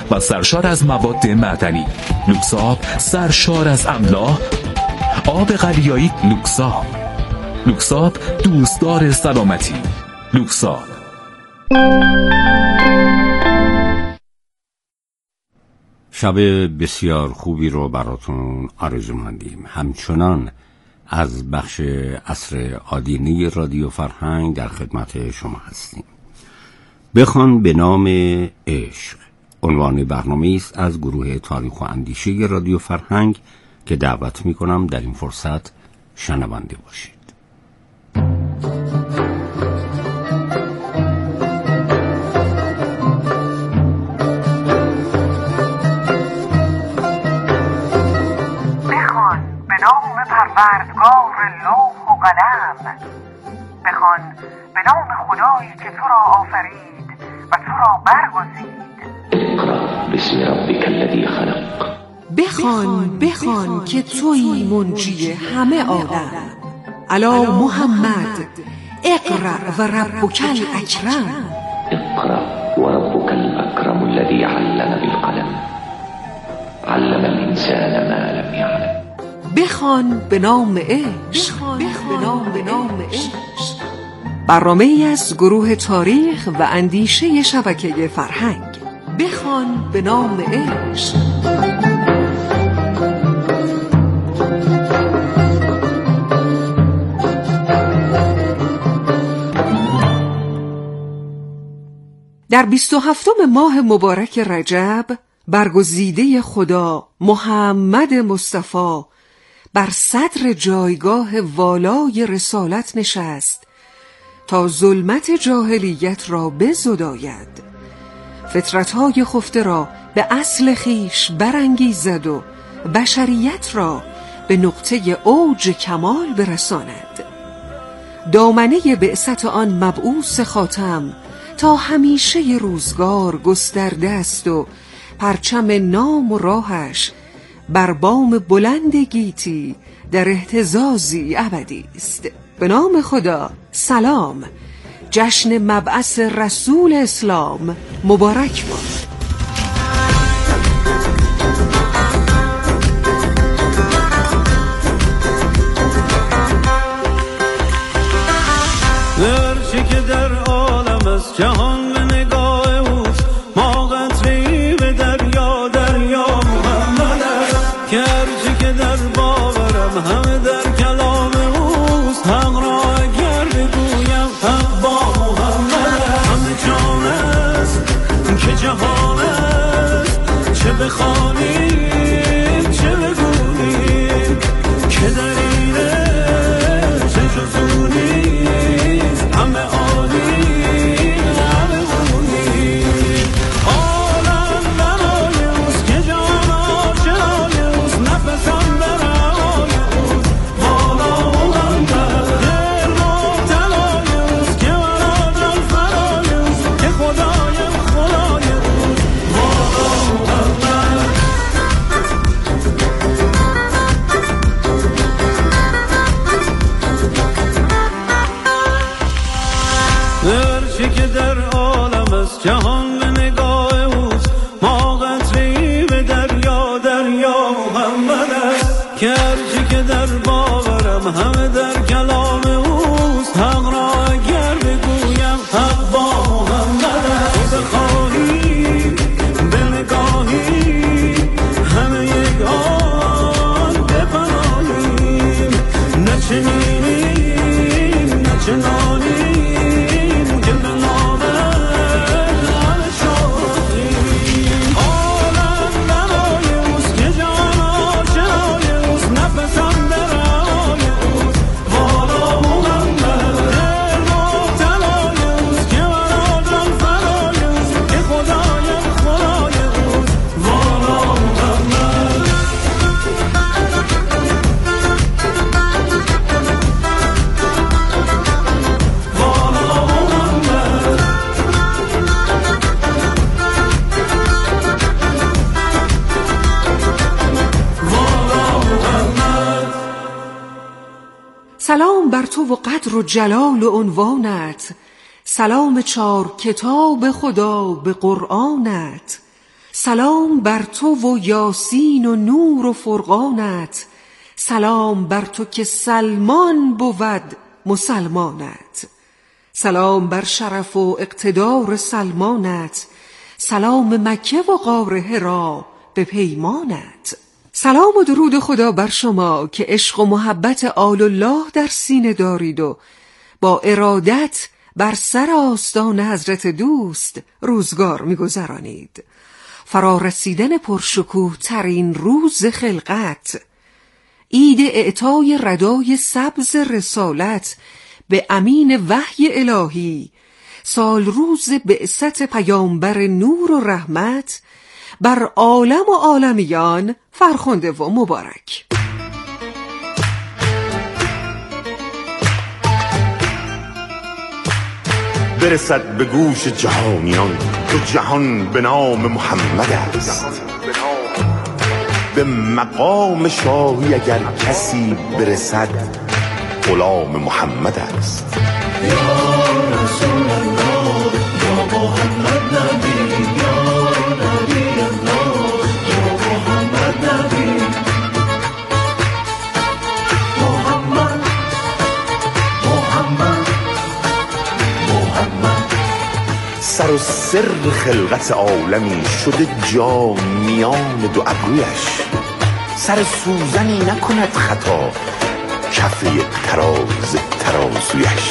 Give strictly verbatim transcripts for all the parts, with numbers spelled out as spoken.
و سرشار از مواد معدنی. لوکساب سرشار از املاح. آب قلیایی لوکساب. لوکساب دوستدار سلامتی. لوکساب. شب بسیار خوبی رو براتون آرزو مندیم. همچنان از بخش عصر آدینی رادیو فرهنگ در خدمت شما هستیم. بخوان به نام عشق عنوان برنامه است از گروه تاریخ و اندیشه رادیو فرهنگ که دعوت می کنم در این فرصت شنونده باشید. پروردگار لوح و قلم، بخوان به نام خدایی که تو را آفرید و تو را برگزید. اقرأ باسم ربک الذی خلق. بخوان بخوان که تویی منجی همه عالم. علی محمد اقرأ و ربک الاکرم. اقرأ و ربک الاکرم الذی علم بالقلم، علم الانسان ما لم یعلم. بخوان به نام عشق. به نام به نام عشق. برنامه ای از گروه تاریخ و اندیشه شبکه فرهنگ. بخوان به نام عشق. در بیست و هفتم ماه مبارک رجب برگزیده خدا محمد مصطفی بر صدر جایگاه والای رسالت نشست تا ظلمت جاهلیت را بزداید، فطرت‌های خفته را به اصل خیش برانگیزد و بشریت را به نقطه اوج کمال برساند. دامنه بعثت آن مبعوث خاتم تا همیشه روزگار گسترده است و پرچم نام و راهش بر بام بلند گیتی در اهتزازی ابدی است. به نام خدا. سلام. جشن مبعث رسول اسلام مبارک باد. هرچی که در عالم است جهان به نگاه اوست، ما قطره‌ای به دریا، دریا محمد است. که هرچی که در باورم همه در کلام اوست، حق را اگر بگویم حق با محمد است. همه جان است که جهان است، چه بخوانیم چه بگوییم، که در اینه چه جزونی همه عالی همه اونی. عالم برای اوست که جان آشنای اوست، نفسم برای اوست بالا محمد. گرد و طلای اوست که مرا جان فرای اوست، که خدایم خدای اوست بالا محمد. هرچی که در عالم است جهان به نگاه اوست، ما قطره‌ای به دریا، دریا محمد است. که هرچی که در باورم همه در کلام اوست، حق را اگر بگویم حق با محمد است. تو بخواهی به نگاهی همه یک آن بپناهیم، نه چنینیم نه چنانیم، سلام بر تو و قدر و جلال و عنوانت، سلام چار کتاب خدا به قرآنت، سلام بر تو و یاسین و نور و فرقانت، سلام بر تو که سلمان بود مسلمانت. سلام بر شرف و اقتدار سلمانت، سلام مکه و غار حرا به پیمانت. سلام و درود خدا بر شما که عشق و محبت آل الله در سینه دارید و با ارادت بر سر آستان حضرت دوست روزگار می‌گذرانید. فرا رسیدن پرشکوه ترین روز خلقت، عید اعطای ردای سبز رسالت به امین وحی الهی، سال روز بعثت پیامبر نور و رحمت، بر عالم و عالمیان فرخنده و مبارک. برسد به گوش جهانیان دو جهان به نام محمد است. به مقام شاهی اگر کسی برسد غلام محمد است. یا رسول الله یا محمد نبی، یا نبی الله یا محمد نبی. محمد محمد محمد. سر و سر خلقت عالمی شده جا میان دو ابرویش، سر سوزنی نکند خطا کف یک تراز ترازویش.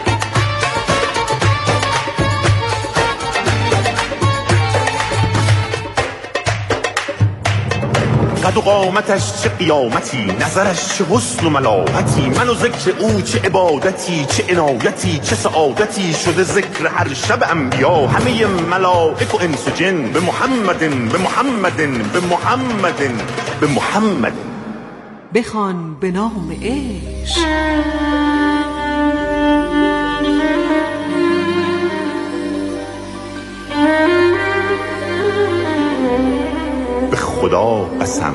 قد و قامتش چه قیامتی، نظرش چه حسن و ملاحتی، من و ذکر او چه عبادتی، چه عنایتی، چه سعادتی. شده ذکر هر شب انبیا همه ملائک و انس و جن به محمد به محمد به محمد به محمد. بخوان به نام عشق. به خدا قسم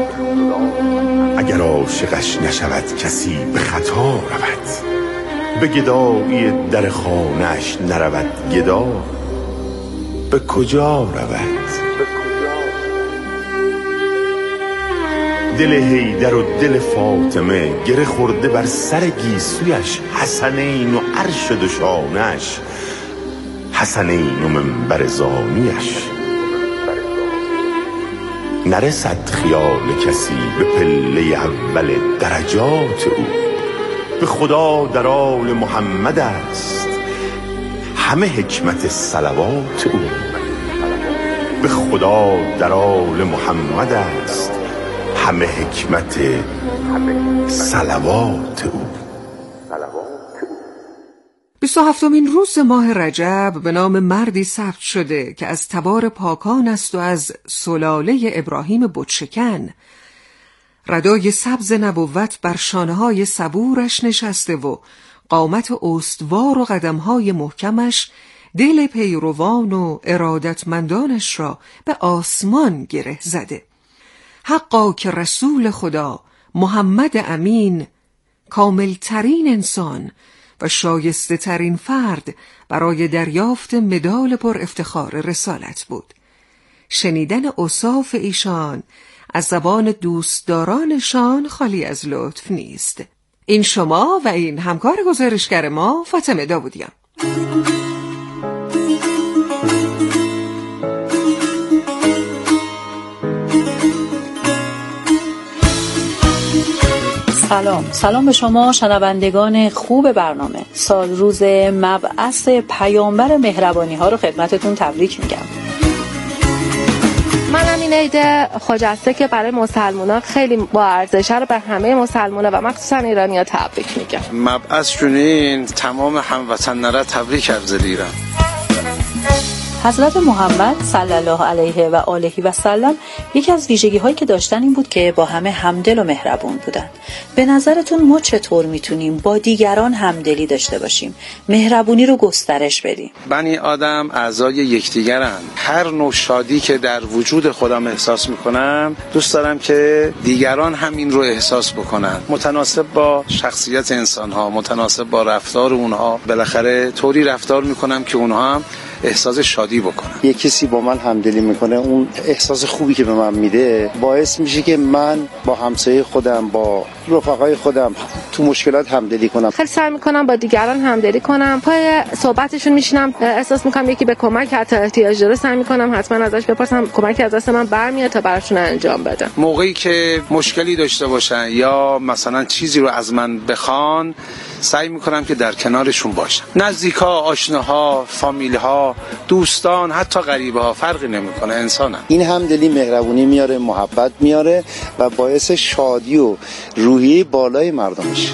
اگر عاشقش نشود کسی به خطا رود. به گدایی در خانه‌اش نرود گدا به کجا رود. دل حیدر و دل فاطمه گره خورده بر سر گیسویش، حسنین و عرش دوشانش، حسنین و منبر زانویش. نرسد خیال کسی به پله اول درجات او. به خدا در آل محمد است همه حکمت صلوات او. به خدا در آل محمد است همه حکمت صلوات او. بیست و هفتمین روز ماه رجب به نام مردی ثبت شده که از تبار پاکان است و از سلاله ابراهیم بتشکن. ردای سبز نبوت بر شانه‌های صبورش نشسته و قامت استوار و قدم‌های محکمش دل پیروان و ارادتمندانش را به آسمان گره زده. حقا که رسول خدا محمد امین کامل ترین انسان و شایسته ترین فرد برای دریافت مدال پر افتخار رسالت بود. شنیدن اوصاف ایشان از زبان دوستدارانشان خالی از لطف نیست. این شما و این همکار گزارشگر ما فاطمه داودیان. سلام سلام به شما شنوندگان خوب برنامه. سال روز مبعث پیامبر مهربانی ها رو خدمتتون تبریک میگم. منم این عید خجسته که برای مسلمانان خیلی با ارزشه رو به همه مسلمانان و مخصوصا ایرانی‌ها تبریک میگم. مبعث جونین تمام هموطن‌ها تبریک عرض ایران. حضرت محمد صلی الله علیه و آله و سلم یکی از ویژگی هایی که داشتن این بود که با همه همدل و مهربون بودن. به نظرتون ما چطور میتونیم با دیگران همدلی داشته باشیم، مهربونی رو گسترش بدیم؟ بنی آدم اعضای یکدیگرن. هر نوع شادی که در وجود خودم احساس میکنم دوست دارم که دیگران هم این رو احساس بکنن، متناسب با شخصیت انسان ها، متناسب با رفتار اونها. بالاخره طوری رفتار میکنم که اونها هم احساس شادی بکنم. یه کسی با من همدلی میکنه، اون احساس خوبی که به من میده باعث میشه که من با همسایه خودم، با رفقای خودم تو مشکلات همدلی کنم. خیلی سعی میکنم با دیگران همدلی کنم، پای صحبتشون میشینم، احساس میکنم یکی به کمک حتی احتیاج داره، سعی میکنم حتما ازش بپرسم کمکی از دست من برمیاد تا براشون انجام بدم. موقعی که مشکلی داشته باشن یا مثلا چیزی رو از من بخوان، سعی میکنم که در کنارشون باشم. نزدیکا، آشناها، فامیلها، دوستان، حتی غریبه‌ها، فرقی نمیکنه، انسانم. این همدلی مهربونی میاره، محبت میاره و باعث شادی و روحیه بالای مردم میشه.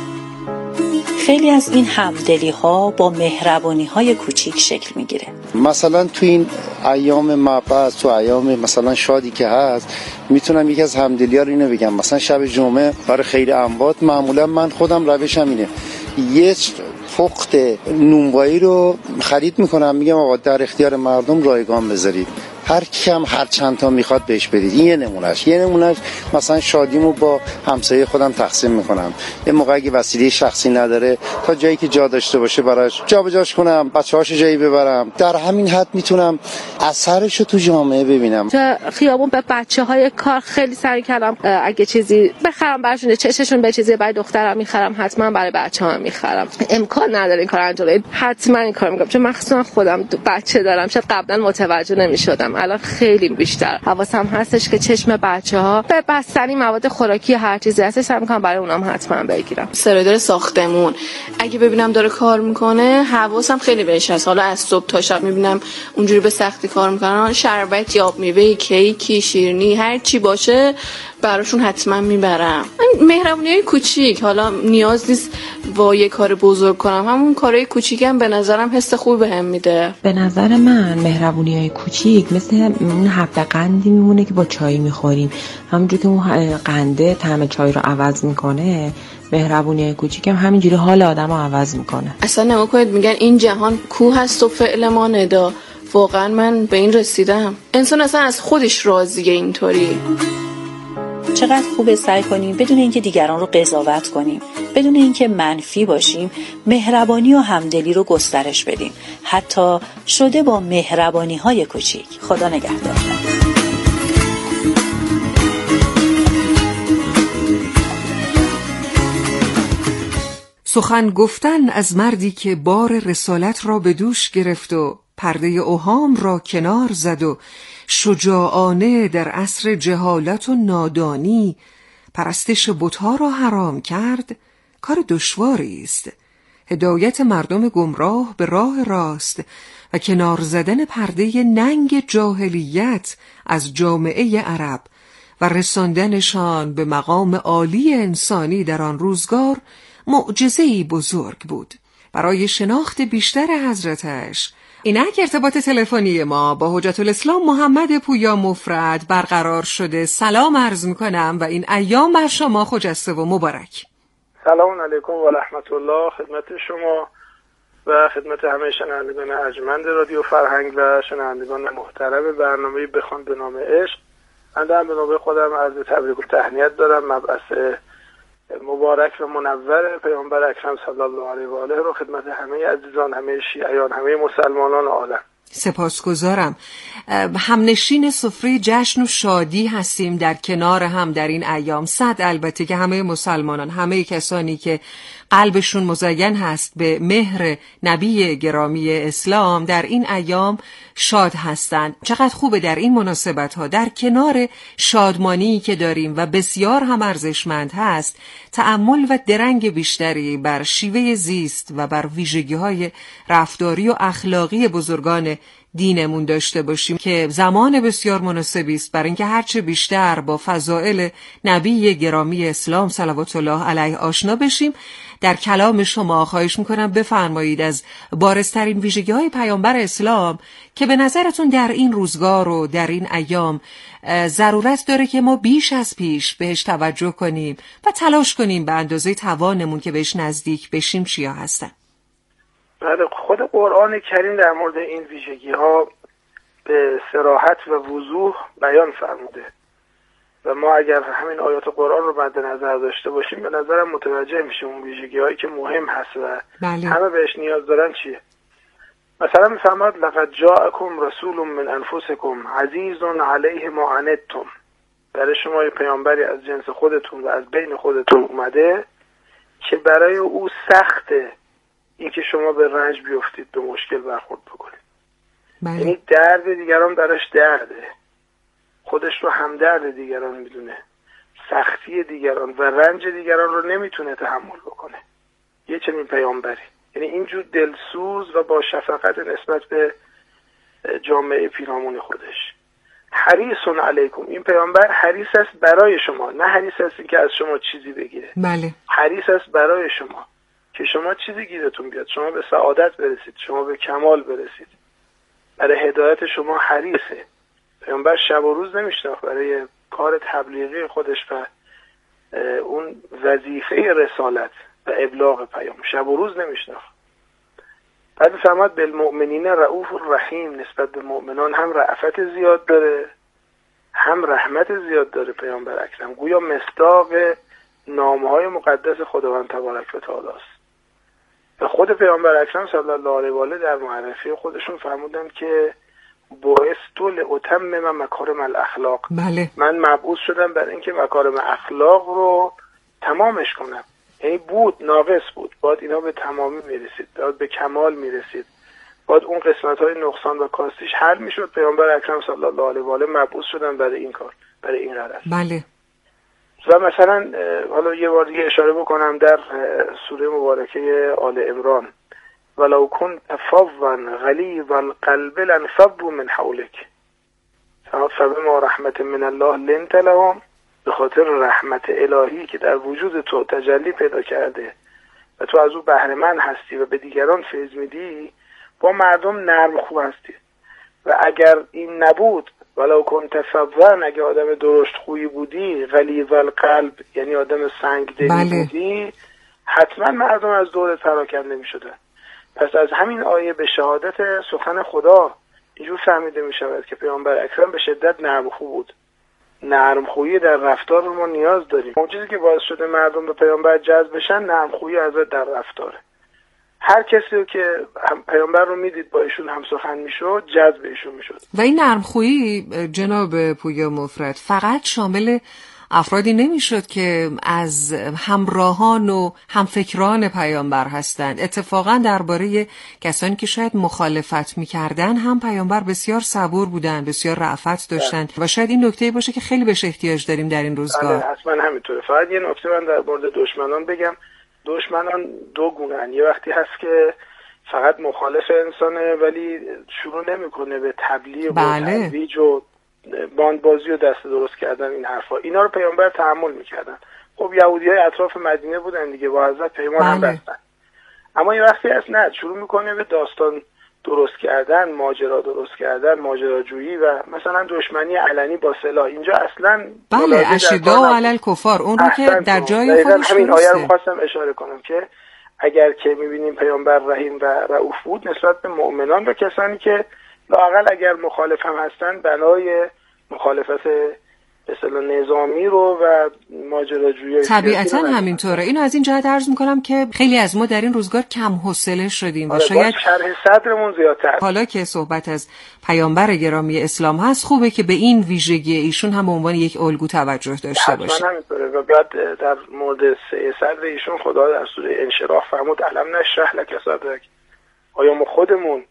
خیلی از این همدلی ها با مهربانی های کوچیک شکل میگیره. مثلا تو این ایام مبعث، تو ایام مثلا شادی که هست، میتونم یکی از همدلی ها رو اینو بگم. مثلا شب جمعه برای خیر اموات معمولا من خودم روشم اینه، یه پخت نونوایی رو خرید میکنم، میگم آقا در اختیار مردم رایگان بذارید، هر کم هر چند تا میخواد بهش بدید. این یه نمونهش. یه نمونهش مثلا شادیمو با همسایه خودم تقسیم میکنم. یه موقع اگه وسیله شخصی نداره، تا جایی که جا داشته باشه براش جابجاش کنم، بچه‌هاشو جایی ببرم. در همین حد میتونم اثرشو تو جامعه ببینم. تو خیابون به بچه‌های کار خیلی سعی کردم اگه چیزی بخرم براشون، چششون به چیزی برای دخترم میخرم، حتما برای بچه‌هام میخرم. امکان نداره این کارو انجام بدم، حتما این کارو میکنم، چون مخصوصا خودم بچه دارم. شاید قبلا متوجه نمیشدم، الان خیلی بیشتر حواسم هستش که چشم بچه‌ها به بستنی، مواد خوراکی، هر چیزی هست سعی می‌کنم برای اونام حتما بگیرم. سرایدار ساختمون اگه ببینم داره کار میکنه حواسم خیلی بهش هست. حالا از صبح تا شب میبینم اونجوری به سختی کار میکنن، شربت، آب میوه، کیکی، شیرینی، هر چی باشه براشون حتما میبرم. مهربونیای کوچیک، حالا نیاز نیست با یه کار بزرگ کنم، همون کارهای کوچیکم به نظرم حس خوب بهم میده. به نظر من مهربونیای کوچیک مثل اون حب قندی میمونه که با چای میخوریم، همونجور که اون قنده طعم چای رو عوض میکنه، مهربونیای کوچیک هم همینجوری حال آدمو عوض میکنه. اصلا نما کنید میگن این جهان کو هست و فعل ما ندا. واقعا من به این رسیدم، انسان اصلا از خودش راضیه اینطوری. چقدر خوبه سعی کنیم بدون اینکه دیگران رو قضاوت کنیم، بدون اینکه منفی باشیم، مهربانی و همدلی رو گسترش بدیم، حتی شده با مهربانی های کوچیک. خدا نگهدار. سخن گفتن از مردی که بار رسالت را به دوش گرفت و پرده اوهام را کنار زد و شجاعانه در عصر جهالت و نادانی پرستش بت‌ها را حرام کرد، کار دشواری است. هدایت مردم گمراه به راه راست و کنار زدن پرده ننگ جاهلیت از جامعه عرب و رساندنشان به مقام عالی انسانی در آن روزگار معجزه‌ای بزرگ بود. برای شناخت بیشتر حضرتش اینک ارتباط تلفنی ما با حجت الاسلام محمد پویا مفرد برقرار شده. سلام عرض میکنم و این ایام بر شما خجسته و مبارک. سلام علیکم و رحمت الله خدمت شما و خدمت همه شنوندگان ارجمند رادیو فرهنگ و شنوندگان محترم برنامه بخوان به نام عشق. من در به نوبه خودم عرض تبریک و تهنیت دارم. مبعث مبارک و منور پیامبر اکرم صلی الله علیه و آله رو خدمت همه عزیزان، همه شیعیان، همه مسلمانان عالم. سپاسگزارم. همنشین سفره جشن و شادی هستیم در کنار هم در این ایام. صد البته که همه مسلمانان، همه کسانی که قلبشون مزین هست به مهر نبی گرامی اسلام در این ایام شاد هستند. چقدر خوبه در این مناسبت ها در کنار شادمانی که داریم و بسیار هم ارزشمند هست، تأمل و درنگ بیشتری بر شیوه زیست و بر ویژگی های رفتاری و اخلاقی بزرگان دینمون داشته باشیم که زمان بسیار مناسبی است برای اینکه هرچه بیشتر با فضائل نبی گرامی اسلام صلوات الله علیه آشنا بشیم. در کلام شما خواهش میکنم بفرمایید از بارزترین ویژگی های پیامبر اسلام که به نظرتون در این روزگار و در این ایام ضرورت داره که ما بیش از پیش بهش توجه کنیم و تلاش کنیم به اندازه توانمون که بهش نزدیک بشیم چیا هستن. بله، خود قرآن کریم در مورد این ویژگی ها به صراحت و وضوح بیان فرموده و ما اگر همین آیات قرآن رو مد نظر داشته باشیم به نظرم متوجه میشیم اون ویژگی هایی که مهم هست و بله. همه بهش نیاز دارن چیه. مثلا میفرماد لقد جاءکم رسول من انفسکم عزیز علیه ما عنتم، برای شما یه پیامبری از جنس خودتون و از بین خودتون اومده که برای او سخته این که شما به رنج بیفتید، به مشکل برخورد بکنید. یعنی درد دیگران براش درده، خودش رو همدرد دیگران میدونه، سختی دیگران و رنج دیگران رو نمیتونه تحمل بکنه. یه چنین پیامبری، یعنی اینجور دلسوز و با شفقت نسبت به جامعه پیرامون خودش. حریص علیکم، این پیامبر حریص است برای شما، نه حریص است که از شما چیزی بگیره. بله. حریص است برای شما که شما چیزی گیرتون بیاد، شما به سعادت برسید، شما به کمال برسید. برای هدایت شما حریصه. پیامبر شب و روز نمیشناخت برای کار تبلیغی خودش و اون وظیفه رسالت و ابلاغ پیام، شب و روز نمیشناخت. بعد فرمود بالمؤمنین رؤوف رحیم، نسبت به مؤمنان هم رأفت زیاد داره هم رحمت زیاد داره پیامبر اکرم. گویا مصداق نامهای مقدس خداوند تبارک و تعالی است. و خود پیامبر اکرم صلی الله علیه و آله در معرفی خودشون فرمودن که بعثت لأتمم مکارم الاخلاق. بله. من مبعوث شدم برای اینکه مکارم اخلاق رو تمامش کنم. یعنی بود ناقص بود، باید اینا به تمامی میرسید، باید به کمال میرسید، باید اون قسمت های نقصان و کاستیش حل میشد. پیامبر اکرم صلی الله علیه و آله مبعوث شدن برای این کار، برای این غرض. بله. و مثلا حالا یه بار دیگه اشاره بکنم در سوره مبارکه آل عمران، ولو كنت فظا غلیظ القلب لانفضوا من حولك فبما رحمة من الله لنت لهم، به خاطر رحمت الهی که در وجود تو تجلی پیدا کرده و تو از او بهره مند هستی و به دیگران فیض میدی، با مردم نرم خوب هستی. و اگر این نبود، ولو کنت فظا، اگه آدم درشت خویی بودی، غلیظ القلب یعنی آدم سنگ دلی بله. بودی، حتما مردم از دورت پراکنده میشدن. پس از همین آیه به شهادت سخن خدا اینجور فهمیده می شود که پیامبر اکرم به شدت نرم خو بود. نرم خویی در رفتار ما نیاز داریم. اون چیزی که باعث شده مردم به پیامبر جذب بشن نرم خویی ازت در رفتاره. هر کسی که پیامبر رو میدید با ایشون هم سخن میشد، جذب ایشون میشد. و این نرم خویی جناب پویا مفرد فقط شامل افرادی نمیشد که از همراهان و همفکران پیامبر هستند. اتفاقا درباره کسانی که شاید مخالفت میکردن هم پیامبر بسیار صبور بودن، بسیار رأفت داشتن و شاید این نکته باشه که خیلی بهش احتیاج داریم در این روزگار. بله حتما همینطوره. فقط یه نکته من در مورد دشمنان بگم. دشمنان دو گونه‌اند. یه وقتی هست که فقط مخالف انسانه ولی شروع نمیکنه به تبلیغ بله. و ترویج و باندبازی و دست درست کردن این حرفا. اینا رو پیامبر تحمل میکردن. خب یهودیای اطراف مدینه بودن دیگه، با حضرت پیمان بله. هم بستن. اما یه وقتی هست نه، شروع میکنه به داستان درست کردن، ماجرا درست کردن، ماجراجویی و مثلا دشمنی علنی با سلاح. اینجا اصلا بله اشداء علی الکفار، اون رو که در جای خودش همین آیه رو خواستم اشاره کنم که اگر که میبینیم پیامبر رحیم و رؤوف بود نسبت به مؤمنان و کسانی که لااقل اگر مخالف هم هستن بنای مخالفت اصلا نظامی رو و ماجراجویی طبیعتا همینطوره. اینو از این جهت عرض میکنم که خیلی از ما در این روزگار کم حوصله شدیم و شاید شرح صدرمون زیادتر. حالا که صحبت از پیامبر گرامی اسلام هست خوبه که به این ویژگی ایشون هم به عنوان یک الگو توجه داشته باشیم. حتما همینطوره. و بعد در مورد سه صدر ایشون خدا در سوره انشراح فرمود علم نشرح لک صدرک. آیا ما خودمون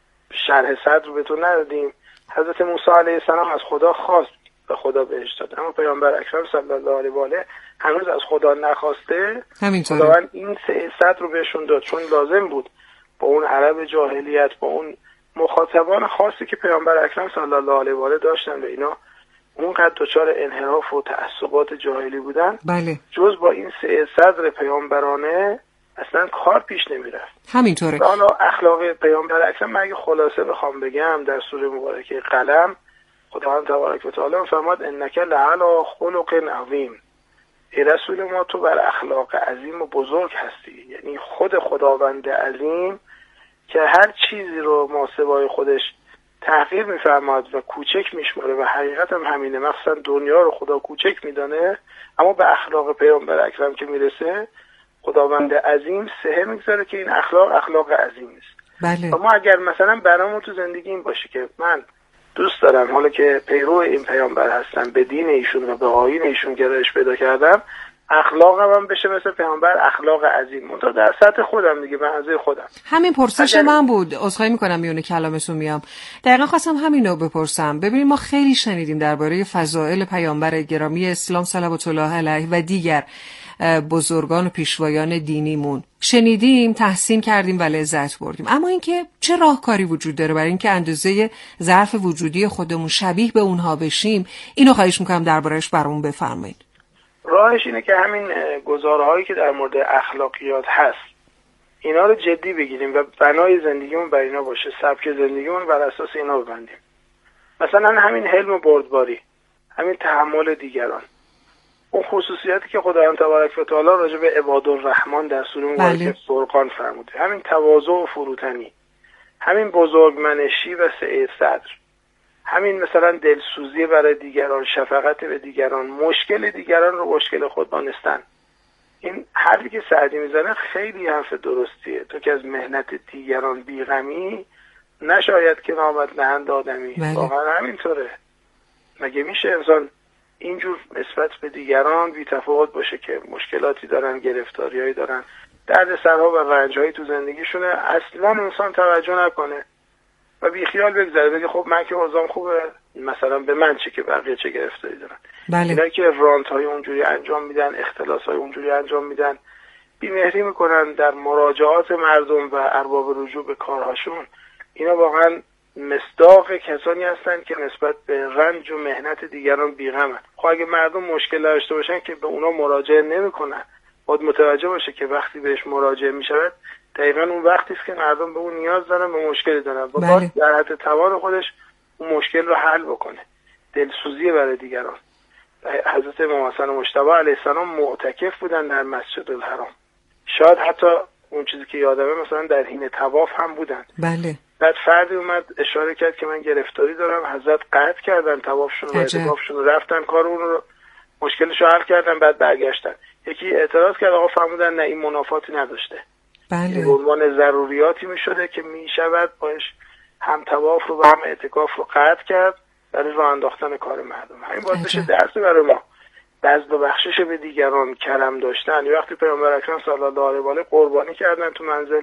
شرح صدر رو به تو ندادیم؟ حضرت موسی علیه السلام از خدا خواست و خدا بهش داد، اما پیامبر اکرم صلی الله علیه و آله هنوز از خدا نخواسته. همینطوره. خداوند این سه صد رو بهشون داد چون لازم بود با اون عرب جاهلیت، با اون مخاطبان خاصی که پیامبر اکرم صلی الله علیه و آله داشتن و اینا اونقدر دچار انحراف و تعصبات جاهلی بودن. بله. جز با این سه صدر پیامبرانه اصلا کار پیش نمیرفت. همینطوره. حالا اخلاق پیامبر اکرم من اگه خلاصه بخوام بگم در سوره مبارکه قلم خداوند تبارک و تعالی فرمود انک لعلی خلق عظیم. ای رسول ما تو بر اخلاق عظیم و بزرگ هستی. یعنی خود خداوند عظیم که هر چیزی رو ماسوای خودش تحقیر میفرماد و کوچک میشماره و حقیقت هم همینه، مخصوصا دنیا رو خدا کوچک میدانه، اما به اخلاق پیامبر اکرم که میرسه خداوند عظیم سه میگذاره که این اخلاق اخلاق عظیم است. بله. و ما اگر مثلا برامون تو زندگی این باشه که من دوست دارم حالا که پیرو این پیامبر هستم، به دین ایشون و به آیین ایشون گرایش پیدا کردم، اخلاقم هم بشه مثل پیامبر، اخلاق عظیم، منتها در سطح خودم دیگه، به اندازه خودم. همین پرسش اگر... من بود. عذرخواهی میکنم میونه کلامتون میام. دقیقاً خواستم همین رو بپرسم. ببینید ما خیلی شنیدیم درباره فضائل پیامبر گرامی اسلام صلوات الله علیه و دیگر بزرگان و پیشوایان دینیمون. شنیدیم، تحسین کردیم و لذت بردیم. اما اینکه چه راهکاری وجود داره برای اینکه اندازه ظرف وجودی خودمون شبیه به اونها بشیم، اینو خواهش میکنم درباره‌اش برامون بفرمایید. راهش اینه که همین گزاره‌هایی که در مورد اخلاقیات هست اینا رو جدی بگیریم و بنای زندگیمون بر اینا باشه، سبک زندگیمون بر اساس اینا ببندیم. مثلا همین حلم و بردباری، همین تحمل دیگران، اون خصوصیاتی که خداوند تبارک و تعالی راجع به عبادالرحمن در سوره مبارکه فرقان فرموده، همین تواضع و فروتنی، همین بزرگمنشی و سعه صدر، همین مثلا دلسوزی برای دیگران، شفقت به دیگران، مشکل دیگران رو مشکل خود دانستن. این حرفی که سعدی میزنه خیلی حرف درستیه. تو که از مهنت دیگران بیغمی، نشاید که نامت نهند آدمی. واقعا همینطوره. مگه میشه انسان اینجور نسبت به دیگران بی تفاوت باشه که مشکلاتی دارن، گرفتاریایی دارن، درد سرها و رنجهایی تو زندگیشونه، اصلا انسان توجه نکنه و بی خیال بگذره، بگه خب من که اوضاعم خوبه، مثلا به من چه که بقیه چه گرفتاری دارن. بله. اینا که رانت های اونجوری انجام میدن، اختلاس های اونجوری انجام میدن، بی‌مهری میکنن در مراجعات مردم و ارباب رجوع به کارهاشون، اینا واقعا مصداق کسانی هستن که نسبت به رنج و مهنت دیگران بی‌غمن. خب اگه مردم مشکل داشته باشن که به اونا مراجعه نمیکنن، باید متوجه باشه که وقتی بهش مراجعه میشود دقیقاً اون وقتی است که مردم به اون نیاز دارن، به مشکلی دارن، با بله. در حد توان خودش اون مشکل رو حل بکنه. دلسوزی برای دیگران. حضرت امام حسن مجتبی علیه السلام معتکف بودن در مسجد الحرام. شاید حتی اون چیزی که یادمه مثلا در حین طواف هم بودن. بله. بعد فردی اومد اشاره کرد که من گرفتاری دارم، حضرت قطع کردن طوافشون و اعتکافشون رو، رفتن کار اون رو مشکلش رو حل کردن، بعد برگشتن. یکی اعتراض کرد، آقا فرمودن نه این منافاتی نداشته. بله. به عنوان ضروریاتی میشده که میشود باش هم طواف رو و هم اعتکاف رو قطع کرد برای راه انداختن کار مردم. همین باید بشه درس برای ما. بذل و بخشش به دیگران، کرم داشتن. یه وقتی پیامبر اکرم صلی الله علیه و آله قربانی کردن تو منزل،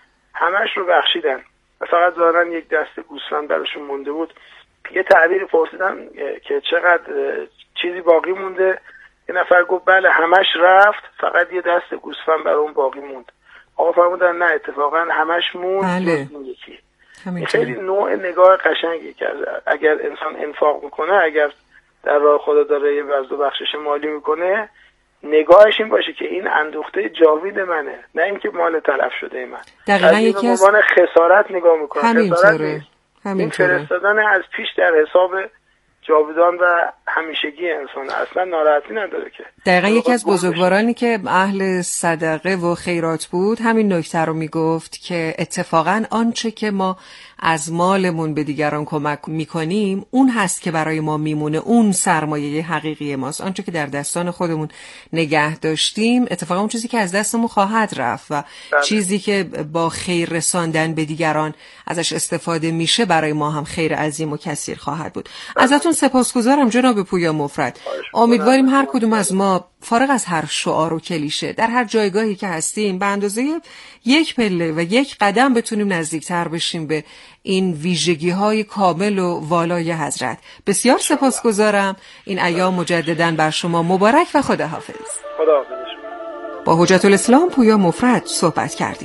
همش رو بخشیدن و فقط ظاهرا یک دسته گوسفند براشون مونده بود. یه تعبیری پرسیدن که چقدر چیزی باقی مونده، یه نفر گفت بله همش رفت، فقط یه دسته گوسفند برای اون باقی موند. آقا فرمودن نه اتفاقا همش موند. بله. یکی خیلی نوع نگاه قشنگی که اگر انسان انفاق میکنه، اگر در راه خدا داره یه بذل و بخشش مالی میکنه، نگاهش این باشه که این اندوخته جاوید منه، نه اینکه مال تلف شده من. دقیقاً یکی از عنوان خسارت نگاه میکنه. همینطوره. همینطوره. این فرستادن از پیش در حساب جاودان و همیشگی انسان، اصلا ناراحتی نداره که. دقیقا یکی از بزرگوارانی که اهل صدقه و خیرات بود همین نکته رو میگفت که اتفاقا آنچه که ما از مالمون به دیگران کمک میکنیم اون هست که برای ما میمونه، اون سرمایه حقیقی ماست. آنچه که در دستان خودمون نگه داشتیم اتفاقا اون چیزی که از دستمون خواهد رفت و بله. چیزی که با خیر رساندن به دیگران ازش استفاده میشه برای ما هم خیر عظیم و کثیر خواهد بود. بله. ازتون سپاسگزارم جناب پویا مفرد. امیدواریم هر کدوم از ما فارغ از هر شعار و کلیشه در هر جایگاهی که هستیم به اندازه یک پله و یک قدم بتونیم نزدیکتر بشیم به این ویژگی های کامل و والای حضرت. بسیار سپاسگزارم. این ایام مجدداً بر شما مبارک و خداحافظ. خداحافظ. با حجت الاسلام پویا مفرد صحبت کردیم.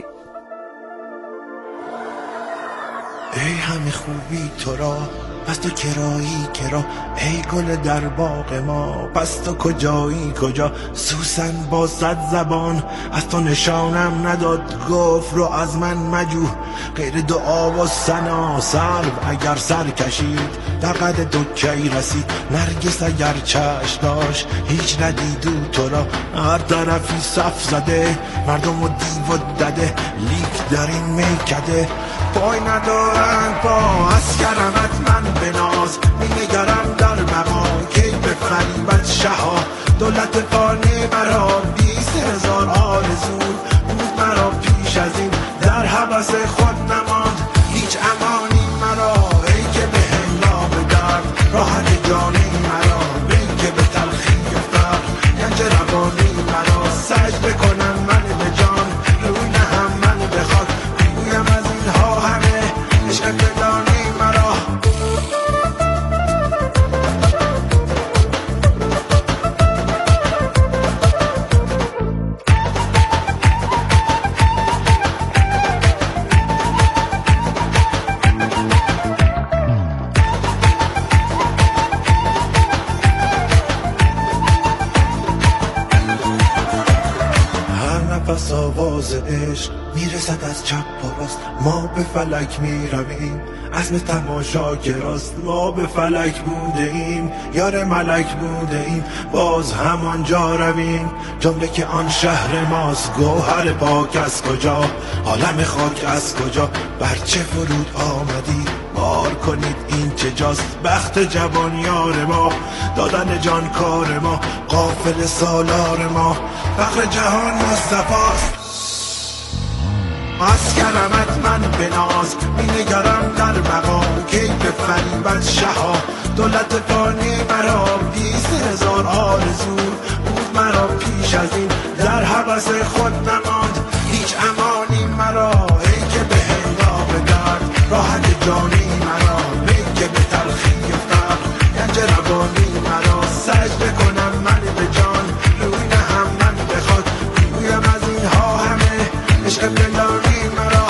ای همه خوبی تو را، پس تو کرایی کرا، ای گل در باغ ما، پس تو کجایی کجا؟ سوسن با صد زبان از تو نشانم نداد، گفت رو از من مجو غیر دعا و ثنا. سرو اگر سر کشید در قد دکی رسید، نرگس اگر چشم داشت هیچ ندیدو تو را. هر طرفی صف زده مردم و دیو و دده، لیک در این میکده پای ندارن پا. از کرمت من به ناز می نگرم در مقام، کی به فریبت شها دولت فانه مرا. بیست هزار آرزو بود مرا پیش از این، در حبس خود نمان پس آواز عشق میرسد از چپ و راست. ما به فلک میرویم عزم تماشا که راست. ما به فلک بوده ایم یار ملک بوده ایم باز همانجا رویم. جمله که آن شهر ماست گوهر پاک از کجا عالم خاک از کجا بر چه فرود آمدید بار کنید این چه جاست. بخت جوان یار ما دادن جان کار ما قافل سالار ما فخر جهان مصطفاست. از کرمت من به ناز می نگرم در مقام کی به فریبت شها دولت فانی مرا بیست هزار آرزو بود مرا پیش از این در حبس خود نماند هیچ امانی مرا ای که به هنگام درد راحت جانی مرا ای که به تلخی فقر گنج روانی مرا سجده کنم من به جان روی نهم من بخواد رویم از اینها همه عشق بلانی مرا.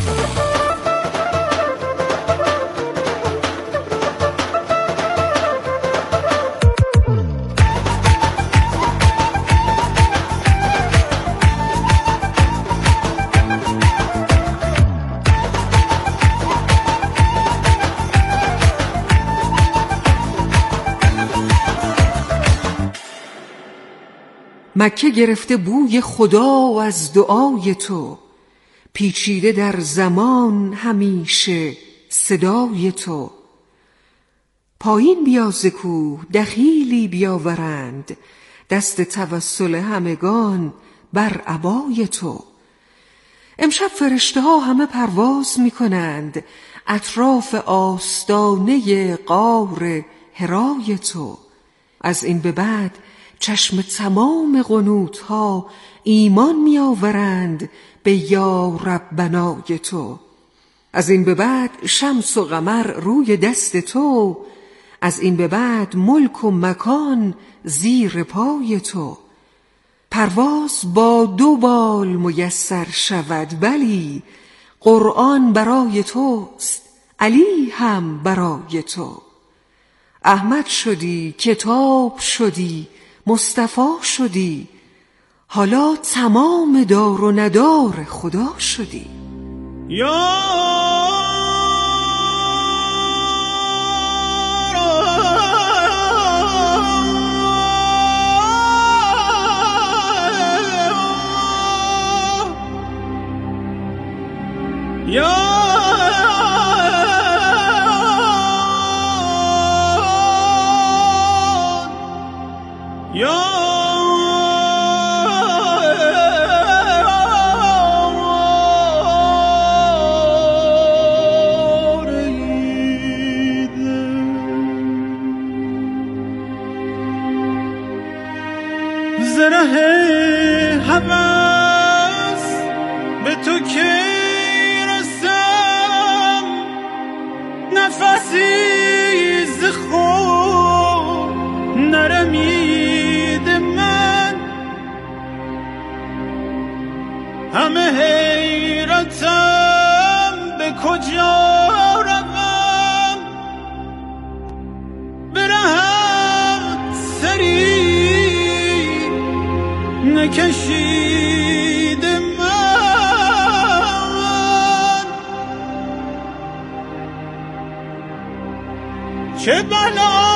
مکه گرفته بوی خدا از دعای تو پیچیده در زمان همیشه صدای تو. پایین بیا ز کوه دخیلی بیاورند دست توسل همگان بر عبای تو. امشب فرشته ها همه پرواز می کنند اطراف آستانه غار حرای تو. از این به بعد چشم تمام قنوت ها ایمان می آورند به یا ربنای تو. از این به بعد شمس و قمر روی دست تو. از این به بعد ملک و مکان زیر پای تو. پرواز با دو بال میسر شود بلی قرآن برای توست علی هم برای تو. احمد شدی کتاب شدی مصطفی شدی حالا تمام دار و ندار خدا شدی. یا یا یا زره هوس به تو که رسم نفسی ز خود نرمید من همه حیرتم به کجا روم برهم سری نکشید من چه بلا